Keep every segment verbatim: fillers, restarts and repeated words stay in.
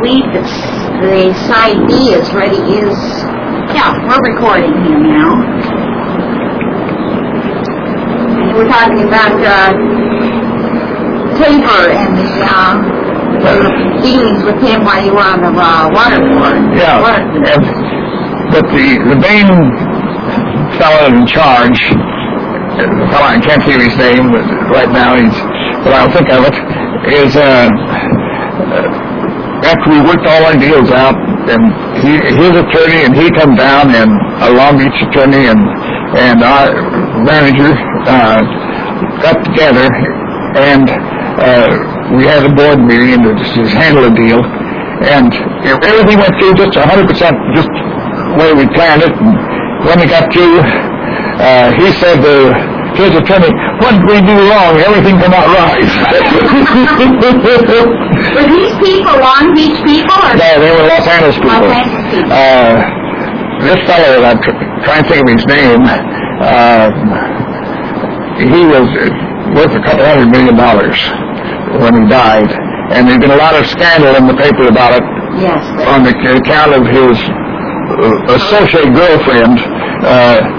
believe that the side B is ready. Is yeah, we're recording him now. And we're talking about uh, Tabor and the, uh, the dealings with him while you were on the uh, water board. Yeah, water and, but the the main fellow in charge, the fellow I can't think of his name but right now. He's, but I'll think of it. Is uh, after we worked all our deals out, and he, his attorney and he come down, and a Long Beach attorney and and our manager uh, got together, and uh, we had a board meeting to just handle the deal, and everything went through just one hundred percent just the way we planned it. And when we got through, uh, he said to his attorney, "What did we do wrong? Everything came out right." Were these people Long Beach people? Or no, they were Los Angeles people. Los Angeles people. Uh, this fellow, I'm tr- trying to think of his name, uh, he was worth a couple hundred million dollars when he died. And there's been a lot of scandal in the paper about it. Yes. On the account of his uh, associate girlfriend. Uh,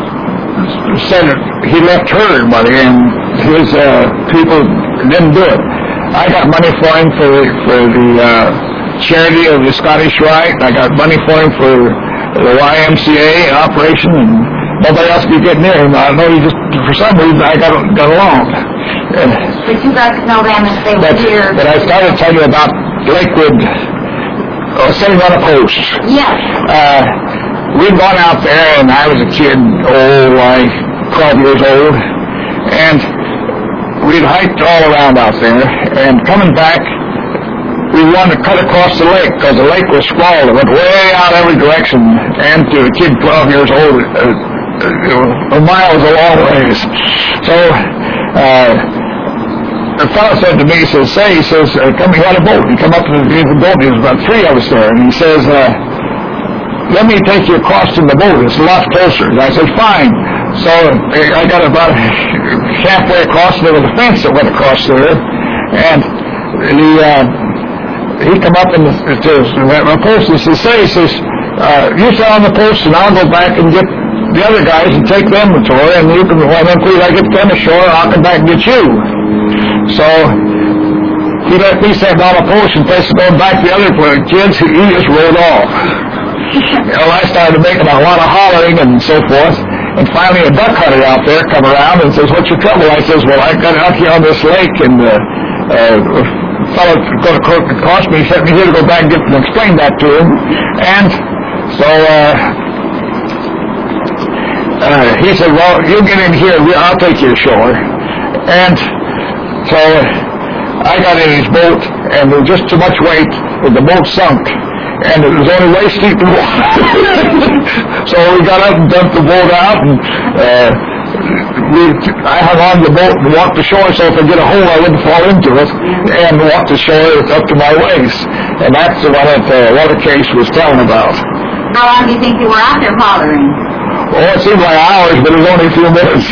said he left her money and his uh, people didn't do it. I got money for him for, for the uh, charity of the Scottish Rite. I got money for him for the Y M C A operation, and nobody else could get near him. I know he just, for some reason, I got, got along. And, but you got to know them if they but, were here. But I started telling you about Lakewood uh, sitting on a post. Yes. Uh, We'd gone out there, and I was a kid, oh, like twelve years old, and we'd hiked all around out there, and coming back, we wanted to cut across the lake, because the lake was squalled. It went way out every direction, and to a kid twelve years old, uh, uh, a mile was a long ways. So, uh, the fellow said to me, he says, say, he says, uh, come, he had a boat. He come up to the, the boat, there was about three of us there, and he says, uh, let me take you across to the boat. It's a lot closer. And I said, fine. So I got about halfway across. There was a fence that went across there. And he, uh, he come up and to my post and says, say, he says, uh, you sit on the post and I'll go back and get the other guys and take them ashore. And you can, well, then please, I get them ashore, I'll come back and get you. So he let me stand on the post and place going back to the other kids. He just rolled off. Well, I started making a lot of hollering and so forth, and finally a duck hunter out there come around and says, what's your trouble? I says, well, I got out here on this lake, and uh, uh, a fellow going to cross me, he sent me here to go back and get and explain that to him. And so uh, uh, he said, well, you get in here, I'll take you ashore. And so I got in his boat, and there was just too much weight, and the boat sunk. And it was only waist deep in water. So we got up and dumped the boat out, and uh, we, I hung on to the boat and walked ashore so if I get a hole I wouldn't fall into it, and walked ashore up to my waist. And that's the one that uh, Water Case was telling about. How long do you think you were out there hollering? Oh, it seemed like hours, but it was only a few minutes.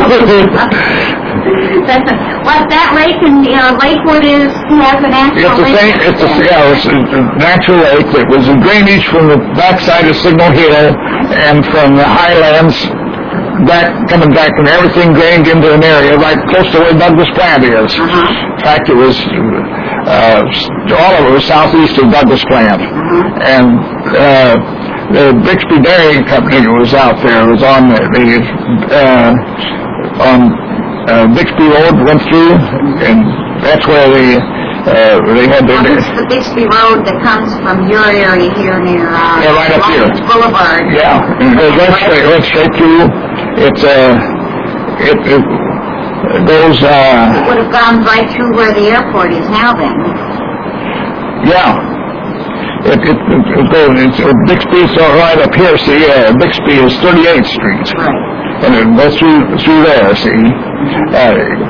What, that lake in uh, Lakewood is, has a natural it's the lake? Same, it's a, yeah, it's a natural lake. It was a drainage from the backside of Signal Hill and from the highlands back, coming back, and everything drained into an area right close to where Douglas Plant is. Uh-huh. In fact, it was, uh, all of it was southeast of Douglas Plant. Uh-huh. And, uh, the Bixby Dairy Company was out there. It was on the, the uh, on uh, Bixby Road, went through, and that's where they uh, they had their. Well, this is the Bixby Road that comes from your area here near uh, yeah, right up here. Boulevard. Yeah, and it went straight, went straight through. It's uh, it, it goes. Uh, it would have gone right through where the airport is now. Then. Yeah. It, it, it goes, it's, uh, Bixby's right up here, see, uh, Bixby is thirty-eighth Street. Right. And it goes through, through there, see. Uh,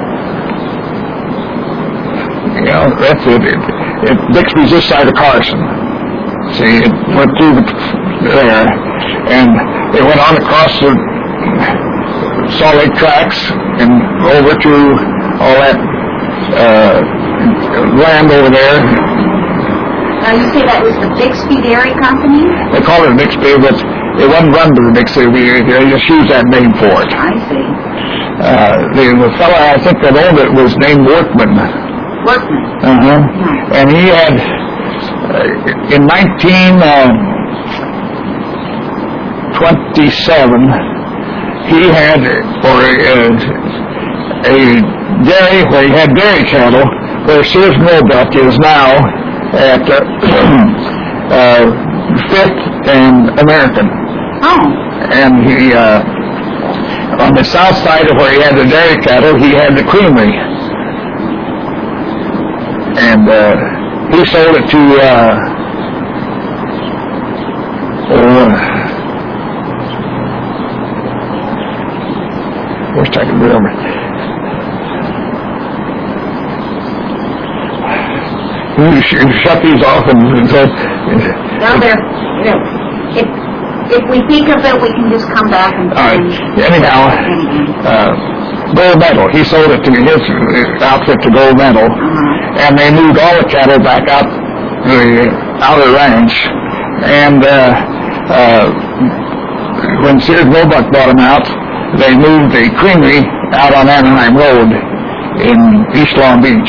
you know, that's it. It, it. Bixby's this side of Carson. See, it went through the, there, and it went on across the Salt Lake tracks and over to all that, uh, land over there. Now you say that was the Bixby Dairy Company? They call it Bixby, but it wasn't run by the Bixby. They just used that name for it. I see. Uh, the, the fellow I think that owned it was named Workman. Workman. Uh-huh. Hmm. And he had, uh, in nineteen twenty-seven, he had, for a, a dairy, where he had dairy cattle, where Sears Roebuck is now at uh, uh, Fifth and American. Oh. And he, uh, on the south side of where he had the dairy cattle, he had the creamery. And uh, he sold it to, uh, uh, wish I could remember. You shut these off and said... No, they're, you know, if, if we think of it, we can just come back and... All right. Anyhow, uh, Gold Medal, he sold it to his outfit to Gold Medal, uh-huh. And they moved all the cattle back out the, out of the ranch, and uh, uh, when Sears Roebuck bought them out, they moved the creamery out on Anaheim Road in East Long Beach.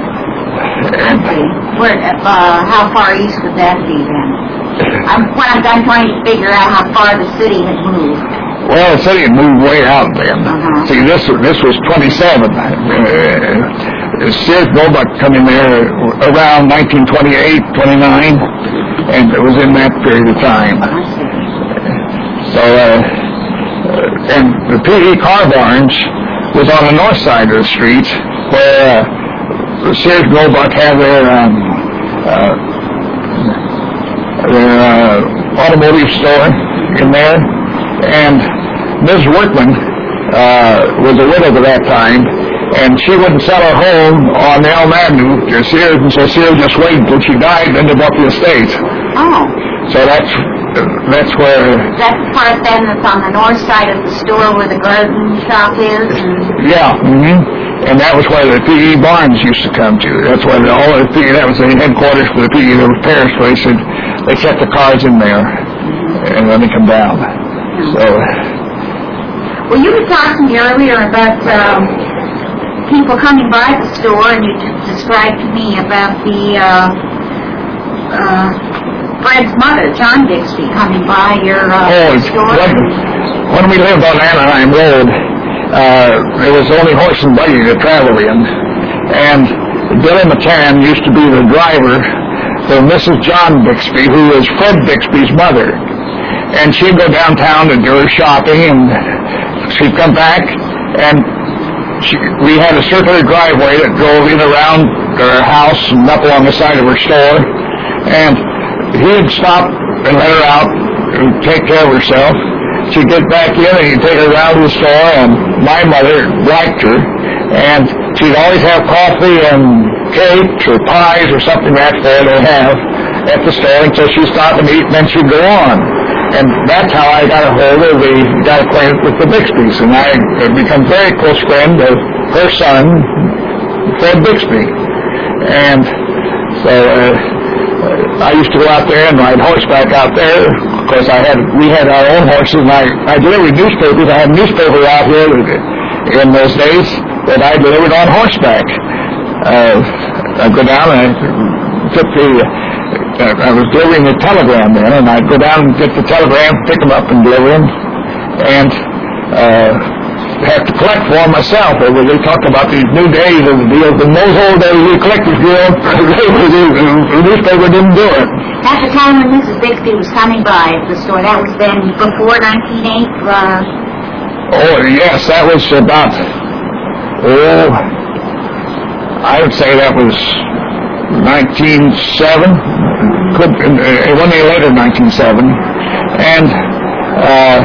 And where, uh, how far east would that be then? I'm, I'm, I'm trying to figure out how far the city had moved. Well, the city had moved way out then. Uh-huh. See, this this was twenty-seven. Uh, Sears Roebuck come in there around nineteen twenty-eight, twenty-nine, and it was in that period of time. So, uh, and the P E car barns was on the north side of the street, where uh, Sears Roebuck had their um, uh, their uh, automotive store in there, and Miz Workman uh, was a widow at that time, and she wouldn't sell her home on Elm Avenue to Sears, and so Sears just waited until she died, and then they bought the estate. Oh. So that's that's where. That's the part then that's on the north side of the store where the garden shop is. And... Yeah. Mm-hmm. And that was where the P E barns used to come to. That's where the, all the P E, that was the headquarters for the P E, the repairs place. And they kept the cars in there, and then they come down. So. Well, you were talking to me earlier about um, people coming by the store, and you just described to me about the uh, uh, Fred's mother, John Bixby, coming by your uh, oh, store. When, when we lived on Anaheim Road, Uh, there was only horse and buggy to travel in, and Billy McCann used to be the driver for Missus John Bixby, who was Fred Bixby's mother, and she'd go downtown to do her shopping, and she'd come back, and she, we had a circular driveway that drove in around her house and up along the side of her store, and he'd stop and let her out and take care of herself. She'd get back in and he'd take her around to the store, and my mother liked her, and she'd always have coffee and cakes or pies or something like that they have at the store until she'd stop and eat, and then she'd go on. And that's how I got a hold of the, got acquainted with the Bixbys, and I had become a very close friend of her son, Fred Bixby. And so uh, I used to go out there and ride horseback out there. Of course, I had we had our own horses, and I, I delivered newspapers. I had a newspaper out here in those days that I delivered on horseback. Uh, I'd go down and I took the, uh, I was delivering the telegram then, and I'd go down and get the telegram, pick them up and deliver them, and uh, have to collect for them myself. They talked about these new days and the deals, and those old days we collectors deal, the newspaper didn't do it. At the time when Missus Bixby was coming by at the store, that was then before nineteen oh eight? Uh... Oh, yes, that was about, oh, I would say that was nineteen oh seven, could, uh, one year later, nineteen oh seven, and uh,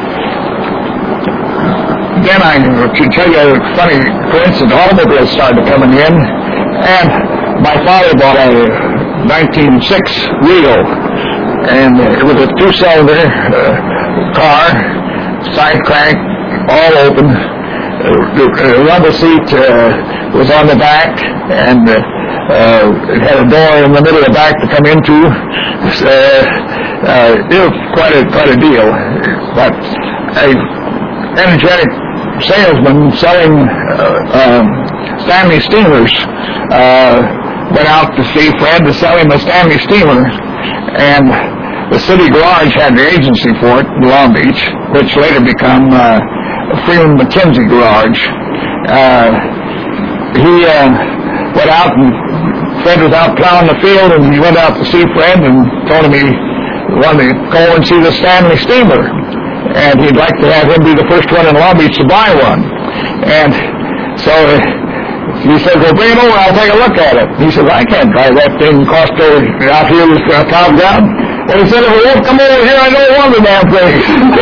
then I can tell you a funny coincidence. Automobiles started coming in, and my father bought a nineteen oh six Rio, and it was a two-cylinder uh, car, side crank, all open. Uh, the, the rubber seat uh, was on the back, and uh, uh, it had a door in the middle of the back to come into. Uh, uh, it was quite a quite a deal. But a energetic salesman selling uh, um, Stanley steamers uh, went out to see Fred to sell him a Stanley steamer, and the city garage had the agency for it in Long Beach, which later became uh, Freeman McKenzie Garage. Uh, he uh, went out, and Fred was out plowing the field, and he went out to see Fred and told him he wanted to go and see the Stanley steamer, and he'd like to have him be the first one in Long Beach to buy one. And so uh, he said, well, bring it over, I'll take a look at it. He said, I can't drive that thing cost over out here with uh, plowed ground. And he said, if it won't come over here, I don't want the damn thing.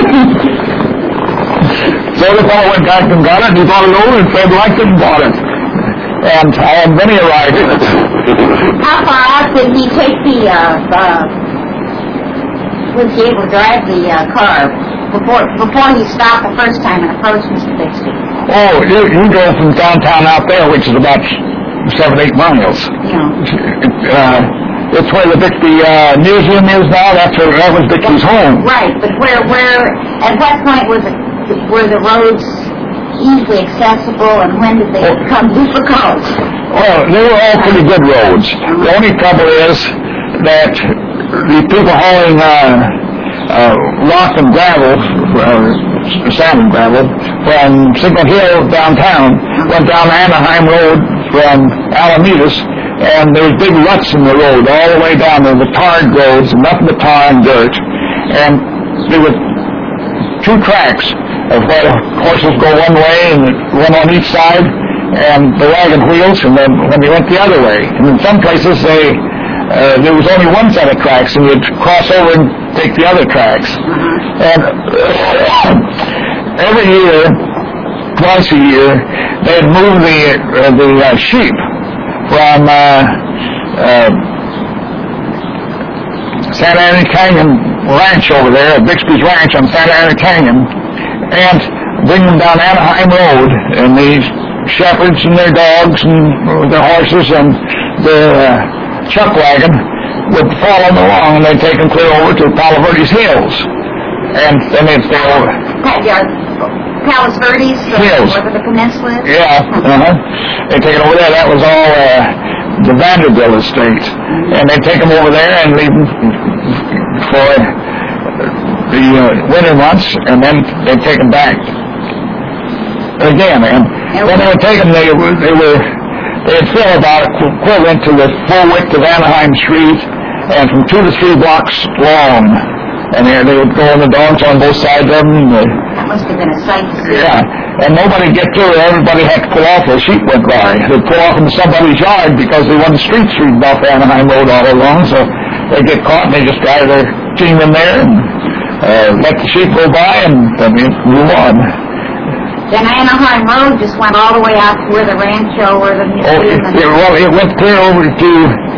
So the fellow went back and got it, and he brought it over, and Fred liked it and bought it. And I had many a ride in it. How far out did he take the, uh, uh, was he able to drive the uh, car before before he stopped the first time and approached Mister Bixby? Oh, you, you drove from downtown out there, which is about seven, eight miles. Yeah. Uh, it's where the Bixby uh, Museum is now. That's where that was Bixby's home. Right, but where, where, at what point was it, were the roads easily accessible, and when did they oh. become difficult? Well, they were all pretty good roads. The only trouble is that the people hauling uh, uh, rock and gravel, uh, sand and gravel, from Signal Hill downtown, went down Anaheim Road from Alamedas, and there was big ruts in the road all the way down there, the tarred roads, nothing but tar and dirt. And there were two tracks of where horses go one way and one on each side, and the wagon wheels, and then when they went the other way. And in some places they uh, there was only one set of tracks, and you'd cross over and take the other tracks. And uh, every year, twice a year, they'd move the uh, the uh, sheep from uh, uh, Santa Ana Canyon Ranch over there, at Bixby's Ranch on Santa Ana Canyon, and bring them down Anaheim Road, and these shepherds and their dogs and their horses and the uh, chuck wagon would follow them along, and they'd take them clear over to Palo Verdes Hills, and then they'd stay over. Palos Verdes, Hills. Where the peninsula is? Yeah, uh-huh. They'd take it over there. That was all uh, the Vanderbilt estate, and they'd take them over there and leave them for the uh, winter months, and then they'd take them back again. And when they would take them, they were they were they'd fill about equivalent to the full width of Anaheim Street, and from two to three blocks long. And there they would go on the dogs on both sides of them. That must have been a sight to see. Yeah, and nobody get through. Everybody had to pull off. The sheep went by. They'd pull off into somebody's yard because they wasn't street street off Anaheim Road all along. So they get caught, and they just drive their team in there and uh, let the sheep go by, and I mean, move on. Then Anaheim Road just went all the way out to where the rancho, where the Oh, it, museum. it, well, it went clear over to.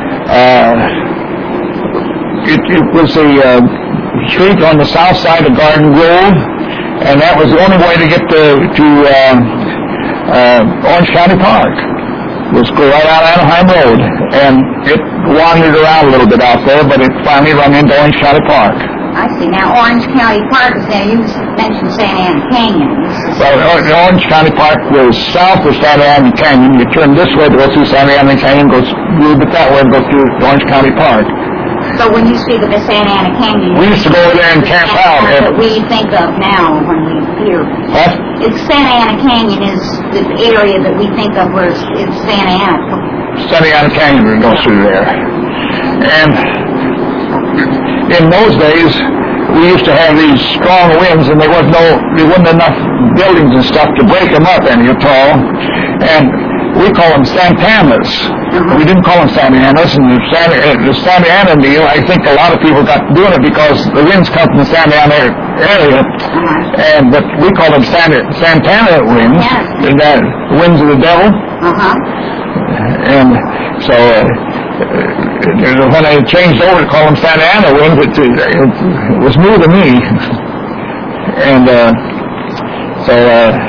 Uh, it, it was a uh, street on the south side of Garden Grove, and that was the only way to get to to uh, uh, Orange County Park. Was go right out Anaheim Road, and it wandered around a little bit out there, but it finally run into Orange County Park. I see. Now, Orange County Park is there. You mentioned Santa Ana Canyon. Well, Orange County Park was south of Santa Ana Canyon. You turn this way to go through Santa Ana Canyon, go a little bit that way and go through Orange County Park. So when you speak of the Santa Ana Canyon, we used to go over there and camp out. That's what we think of now when we hear. What? It's Santa Ana Canyon is the area that we think of where it's, it's Santa Ana. Santa Ana Canyon goes through there. And in those days, we used to have these strong winds, and there was no, there wasn't enough buildings and stuff to break them up any at all. And we call them Santanas. Uh-huh. We didn't call them Santa Anas, and the Santa, the Santa Ana deal, I think a lot of people got doing it because the winds come from the Santa Ana area, uh-huh. and but we call them Santa, Santana winds, yeah. And the winds of the devil. Uh-huh. And so uh, when I changed over to call them Santa Ana winds, it, it was new to me. And uh, so... Uh,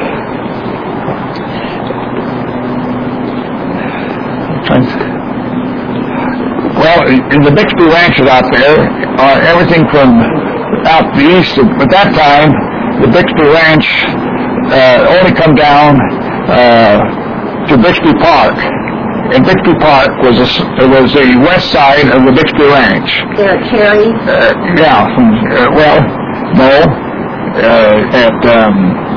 well, in the Bixby ranches out there, uh, everything from out the east, at that time, the Bixby Ranch uh, only come down uh, to Bixby Park. And Bixby Park was a, was the west side of the Bixby Ranch. There at Cherry? Uh, yeah, from, uh, well, no, uh, at, um,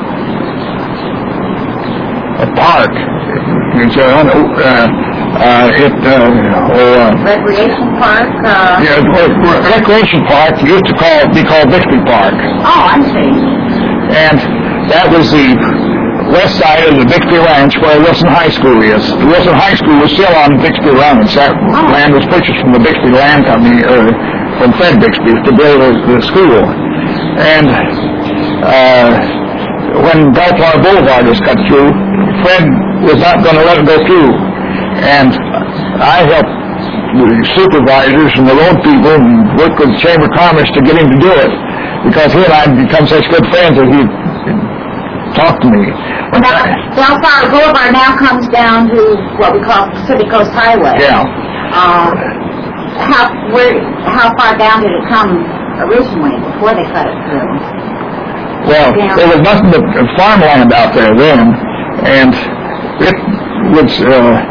at Park. It's, uh, uh, uh, it, uh, oh, uh, Recreation Park? Uh... Yeah, well, Recreation Park used to call, be called Bixby Park. Oh, I see. And that was the west side of the Bixby Ranch where Wilson High School is. The Wilson High School was still on Bixby Ranch. That oh. land was purchased from the Bixby Land Company, or from Fred Bixby, to build the school. And uh, when Bellflower Boulevard was cut through, Fred was not going to let it go through. And I helped the supervisors and the road people and worked with the Chamber of Commerce to get him to do it, because he and I had become such good friends that he talked to me. Now, Bellflower Boulevard now comes down to what we call Pacific Coast Highway. Yeah. Uh, how where how far down did it come originally before they cut it through? Well, down. There was nothing but farmland out there then, and it was uh,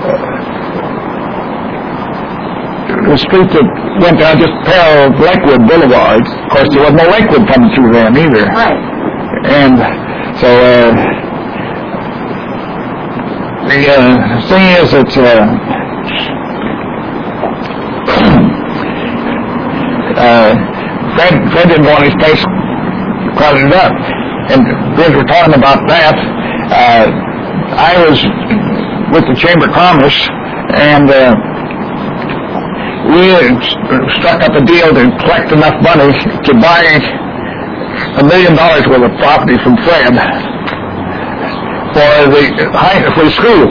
the street that went down just parallel to Lakewood Boulevard. Of course, there was no Lakewood coming through then either. Right. And so uh, the uh, thing is that uh, uh, Fred, Fred didn't want his place crowded up. And as we're talking about that, uh, I was with the Chamber of Commerce, and uh, we struck up a deal to collect enough money to buy a million dollars worth of property from Fred for the high, for the school.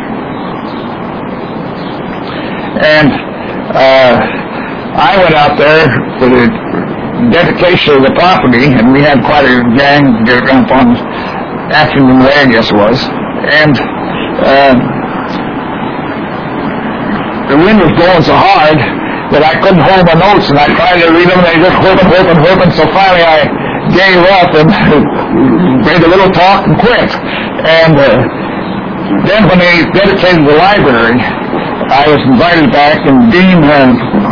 And uh, I went out there for the dedication of the property, and we had quite a gang up on Ashland Way, I guess it was. And uh, the wind was blowing so hard that I couldn't hold my notes, and I tried to read them, and they just whooping, whooping, whooping, so finally I gave up and made a little talk and quit. And uh, then when they dedicated the library, I was invited back, and Dean uh,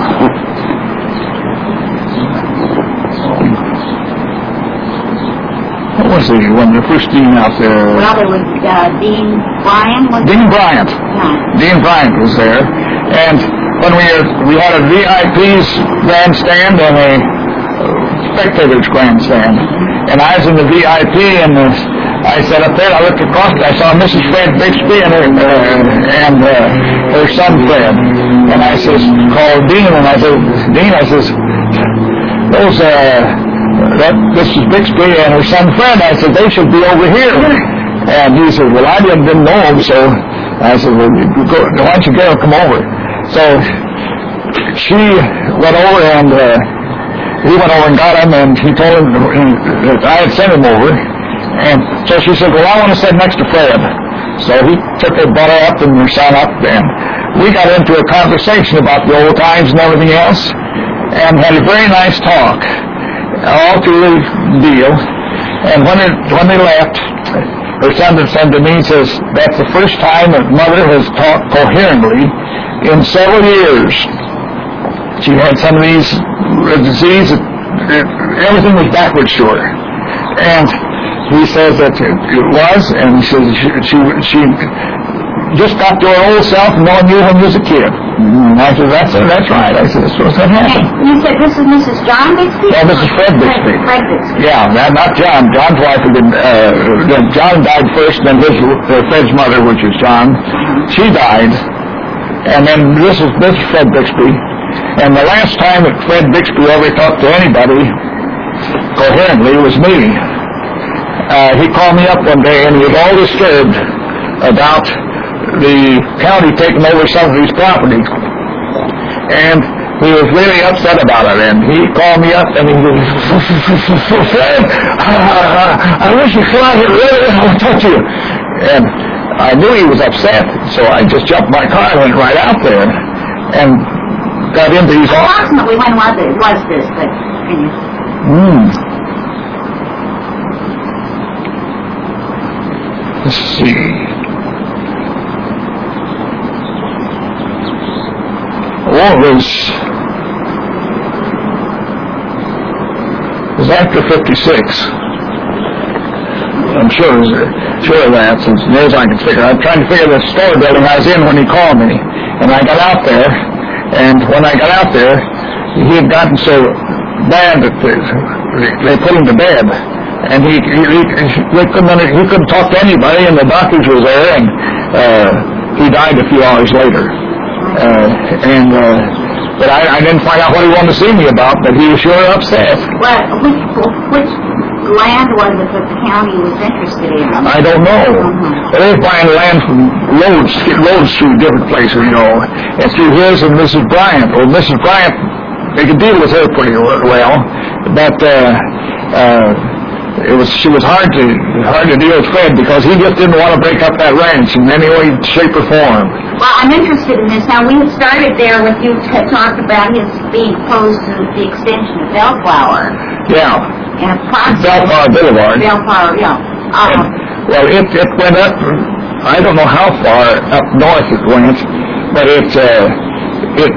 what was the one, the first Dean out there? Well, there was uh, Dean Bryant. Was Dean Bryant. No. Dean Bryant was there, and when we uh, we had a V I P's grandstand and a spectators grandstand, and I was in the V I P, and uh, I sat up there, I looked across, and I saw Missus Fred Bixby and her, uh, and uh, her son Fred, and I says, called Dean, and I said, Dean, I says, those, uh, that Missus Bixby and her son Fred, I said, they should be over here. And he said, well, I didn't, didn't know them, so I said, well, go, why don't you get her, come over. So she went over, and uh, he went over and got him, and he told him that I had sent him over. And so she said, well, I want to sit next to Fred. So he took her brother up and her son up, and we got into a conversation about the old times and everything else, and had a very nice talk all through the deal. And when, it, when they left, her son said to me, he says, that's the first time that Mother has talked coherently in several years. She had some of these disease, everything was backwards to her. And he says that it was, and he says she, she, she just got to her old self and knowing you when you was a kid. And I said, that's, that's right. I said, that's what happened. You said this is Missus John Bixby? No, this is Fred Bixby. Fred Bixby. Yeah, not, not John. John's wife had been, uh, John died first, then his, uh, Fred's mother, which is John, she died. And then this is, this is Fred Bixby. And the last time that Fred Bixby ever talked to anybody coherently was me. Uh, he called me up one day, and he was all disturbed about the county taking over some of these properties. And he was really upset about it, and he called me up, and he said, Fred, I, I wish you could out here, really, I want to talk to you. And I knew he was upset, so I just jumped my car and went right out there. And got into his office. Approximately when was it? Was this? But can you? Hmm. Let's see. Oh, it was, it was after fifty-six. I'm sure, sure of that, since near as I can figure. I'm trying to figure the store building I was in when he called me. And I got out there, and when I got out there, he had gotten so bad that they, they put him to bed. And he, he, he, he, couldn't, he couldn't talk to anybody, and the doctors was there, and uh, he died a few hours later. Uh, and uh, but I, I didn't find out what he wanted to see me about, but he was sure upset. Well, which, which land was it that the county was interested in? I don't know. Mm-hmm. They were buying land from roads, get roads through different places, you know, and through his and Missus Bryant. Well, Missus Bryant, they could deal with her pretty well, but uh, uh, it was she was hard to hard to deal with Fred because he just didn't want to break up that ranch in any way, shape, or form. Well, I'm interested in this. Now, we had started there with you had talked about his being opposed to the extension of Bellflower. Yeah. And approximately Bellflower Boulevard. Bellflower, yeah. Uh, and, well, it it went up. I don't know how far up north it went, but it uh, it.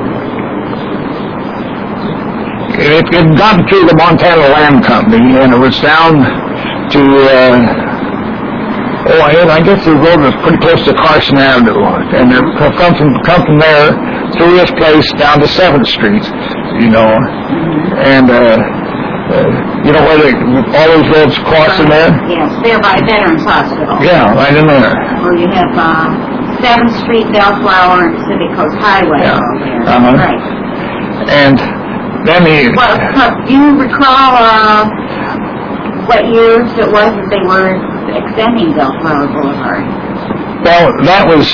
It had gotten through the Montana Land Company, and it was down to, uh, oh, I guess the road was pretty close to Carson Avenue, and it come from, come from there through this place down to seventh Street, you know, and, uh, uh you know where they, all those roads cross in there? Yes, there by Veterans Hospital. Yeah, right in there. Where you have uh, seventh Street, Bellflower, and Pacific Coast Highway yeah. over there. Uh-huh. Right. And then he... Well, do you recall uh, what years it was that they were extending Bellflower Boulevard? Well, that was,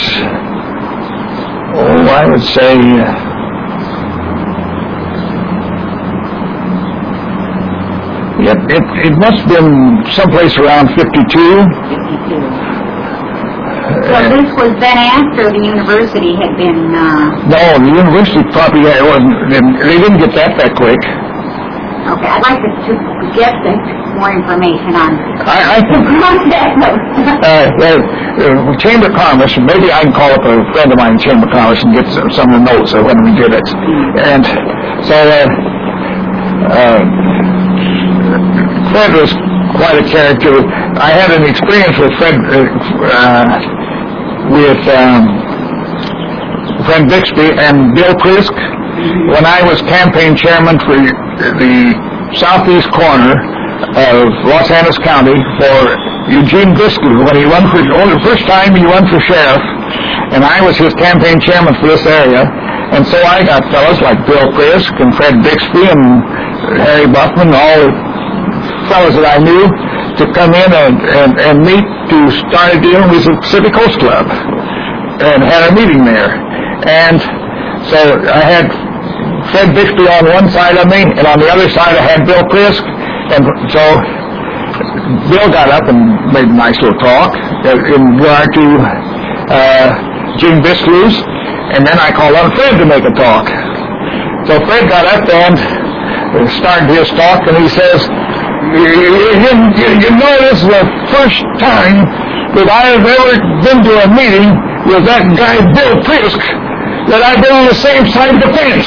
oh, I would say, it, it, it must have been someplace around fifty-two. fifty-two. So this was then after the university had been... Uh, no, the university probably it wasn't, they didn't get that that quick. Okay, I'd like to, to get the, more information on I, I think... uh, well, uh, Chamber of Commerce, maybe I can call up a friend of mine in Chamber of Commerce and get some, some of the notes of when we did it. And so, uh, uh, Fred was quite a character. I had an experience with Fred, uh, uh, with um, Fred Bixby and Bill Prisk when I was campaign chairman for the southeast corner of Los Angeles County for Eugene Bixby when he won for, only the first time he won for sheriff, and I was his campaign chairman for this area. And so I got fellows like Bill Prisk and Fred Bixby and Harry Buffman, all the fellows that I knew, to come in and, and, and meet to start a deal with the Pacific Coast Club, and had a meeting there. And so I had Fred Bixby on one side of me, and on the other side I had Bill Prisk. And so Bill got up and made a nice little talk in regard to uh, Gene Bisclu's, and then I called on Fred to make a talk. So Fred got up and started his talk, and he says, You, you, you know, this is the first time that I have ever been to a meeting with that guy Bill Prisk that I've been on the same side of the fence.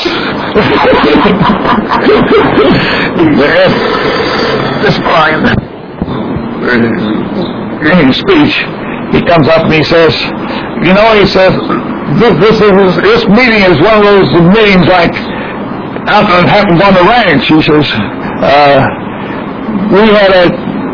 This Brian, in his speech, he comes up and he says, you know, he says, this, this, is, this meeting is one of those meetings like out that happens on the ranch. He says, uh, we had a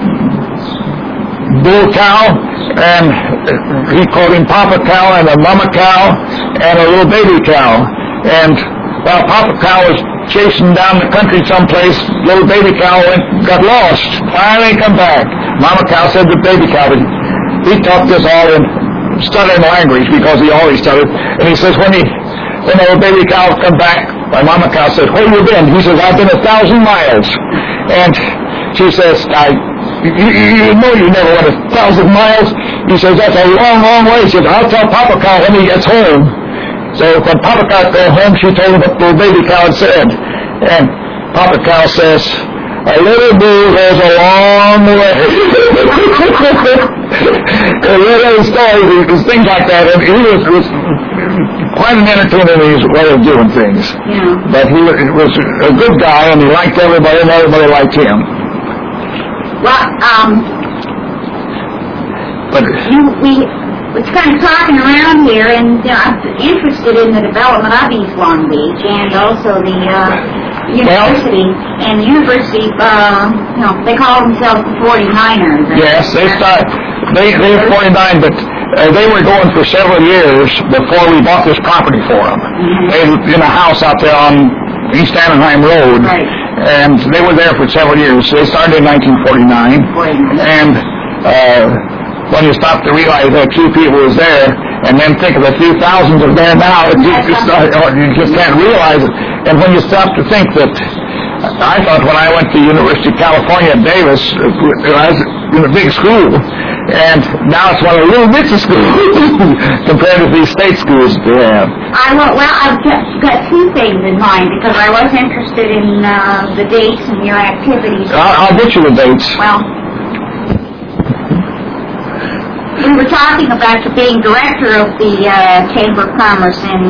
bull cow, and he called him Papa Cow, and a Mama Cow, and a little baby cow. And while Papa Cow was chasing down the country someplace, little baby cow went, got lost. Finally come back. Mama Cow said to baby cow, he talked this all in stuttering language because he always stuttered. And he says, when he, when the little baby cow come back, my Mama Cow said, where you been? He says, I've been a thousand miles. And she says, I, you, you know you never went a thousand miles. He says, that's a long, long way. He says, I'll tell Papa Cow when he gets home. So when Papa Cow got home, she told him what the baby cow had said. And Papa Cow says, a little bull goes a long way. A little stories, things like that. And he was, was quite an entertainer in his way of doing things. Yeah. But he was, was a good guy, and he liked everybody, and everybody liked him. Well, um, But you, we was kind of talking around here, and uh, I'm interested in the development of East Long Beach and also the uh, university. And the university, uh, you know, they call themselves the forty-niners. yes, they start. They they were forty-nine, but uh, they were going for several years before we bought this property for them. Mm-hmm. They in a house out there on East Anaheim Road, Right. and they were there for several years. They started in nineteen forty-nine, forty-nine. and uh, when you stop to realize that few people was there, and then think of the few thousands of there now, it just, it's not, you just can't realize it. And when you stop to think that, I thought when I went to University of California at Davis, I was in a big school, and now it's one of the little bits of schools compared to these state schools that they have. I well, well, I've got, got two things in mind because I was interested in uh, the dates and your activities. I'll, I'll get you the dates. Well, we were talking about you being director of the uh, Chamber of Commerce in.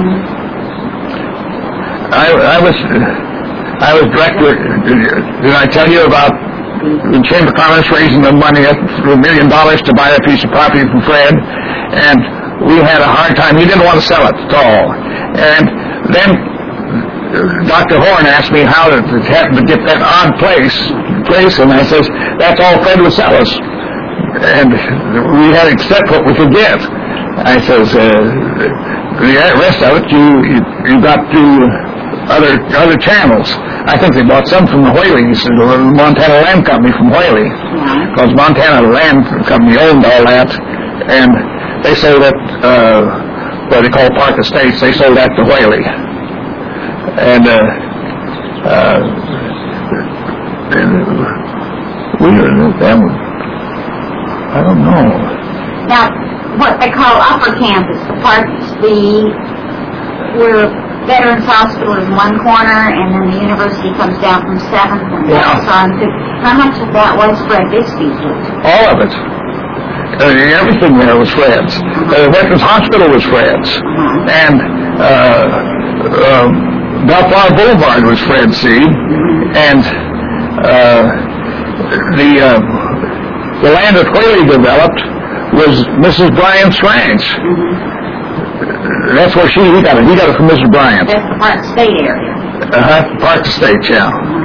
I, I was, I was director. Did I tell you about the Chamber of Commerce raising the money up for a million dollars to buy a piece of property from Fred? And we had a hard time. He didn't want to sell it at all. And then Doctor Horn asked me how to, to get that odd place, place, and I says, that's all Fred would sell us. And we had to accept what we could get. I says, uh, the rest of it, you, you, you got to other other channels. I think they bought some from the Whaley's, the Montana Land Company from Whaley, because Montana Land Company owned all that, and they sold it, uh, what they call Park Estates, they sold that to Whaley. And, uh, uh, and we were, them, I don't know. Now, what they call upper campus, the parts, the where Veterans Hospital is one corner, and then the university comes down from Seventh and Yeah. goes on to. How much of that was Fred Bixby's? All of it. Uh, everything there was Fred's. Uh, Veterans Hospital was Fred's. Uh-huh. And uh, uh, Bellflower Boulevard was Fred's, see? And uh, the, uh, the land that Whaley developed was Missus Bryant's ranch. Mm-hmm. That's where she, he got it. He got it from Missus Bryant. That's the Park State area. Uh-huh. Park Estates, yeah.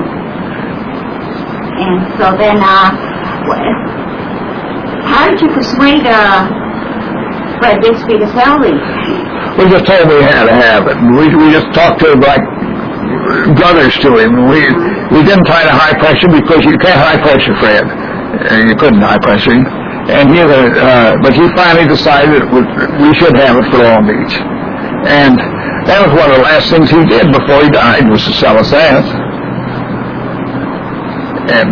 And so then, uh, wh- how did you persuade uh, Fred Bixby to sell these? We just told him we had to have it. We we just talked to him like brothers to him. We we didn't try to high pressure because you can't high pressure Fred. Uh, you couldn't high pressure him. And he, uh, but he finally decided it would, we should have it for Long Beach. And that was one of the last things he did before he died, was to sell us that. And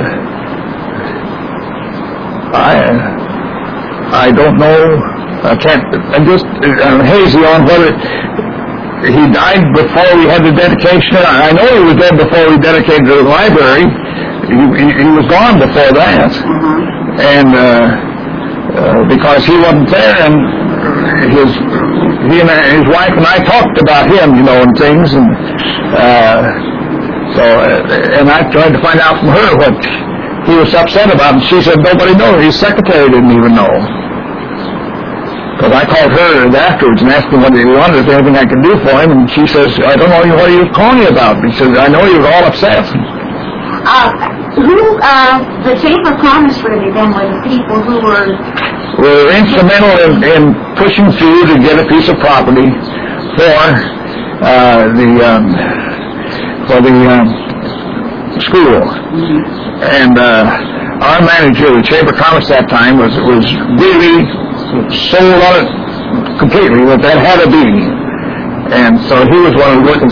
I, I don't know, I can't, I'm just I'm hazy on whether he died before we had the dedication. I know he was dead before we dedicated the library. He, he, he was gone before that. Uh-huh. And, uh, Uh, because he wasn't there, and his he and his wife and I talked about him, you know, and things, and uh, so uh, and I tried to find out from her what he was upset about, and she said nobody knows. His secretary didn't even know, because I called her afterwards and asked him what he wanted, if there anything I could do for him, and she says, I don't know what he was calling you about. He says, I know he was all upset. Uh, who, uh, the Chamber of Commerce really then were the people who were... were instrumental in, in pushing through to get a piece of property for uh, the um, for the um, school. Mm-hmm. And uh, our manager of the Chamber of Commerce that time was was really sold on it completely, that that had to be. And so he was one of the working